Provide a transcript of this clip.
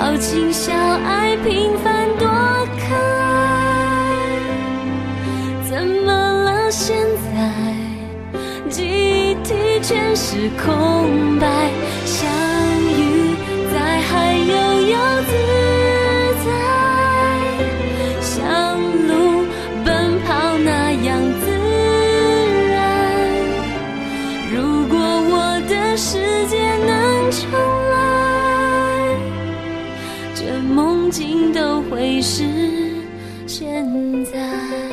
小情小爱平凡多可爱，怎么了现在记忆体全是空白，相遇在海悠悠自在，像鹿奔跑那样自然，如果我的世界能重来，这梦境都会是现在。